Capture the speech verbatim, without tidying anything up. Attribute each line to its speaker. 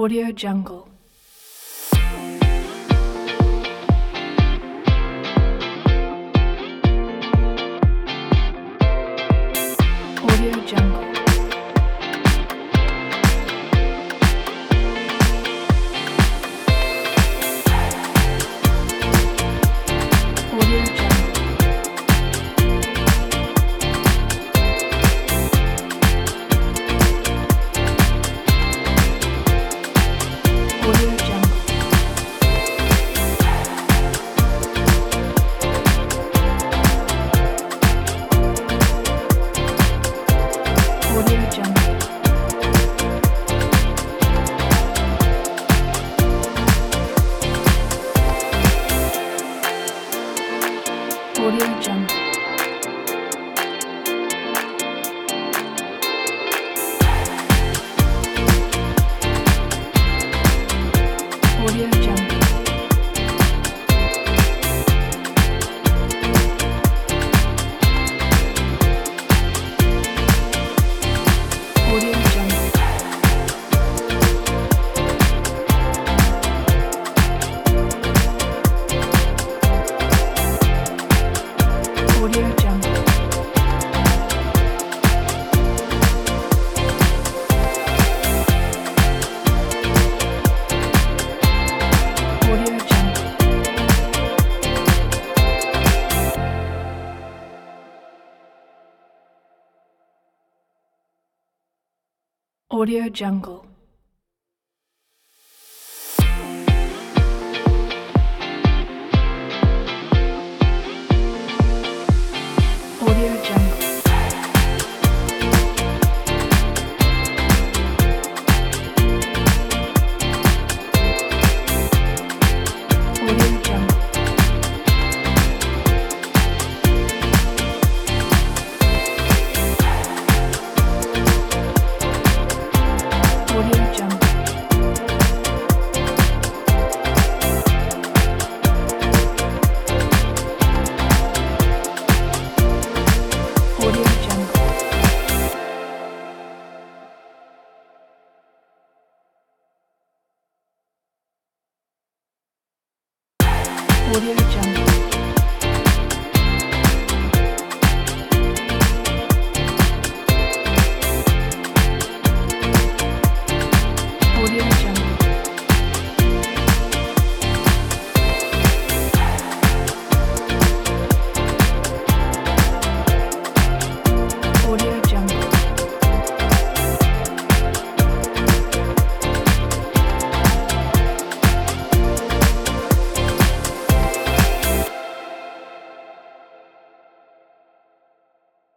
Speaker 1: Audio Jungle. Audio Jungle. Audio Jungle. Audio Jungle. Audio Jungle. Audio Jungle. Audio Jungle. Audio Jungle. Audio Jungle. Audio Jungle. Audio Jungle. Audio Jungle. Audio Jungle. Audio Jungle. Audio Jungle. Audio Jungle.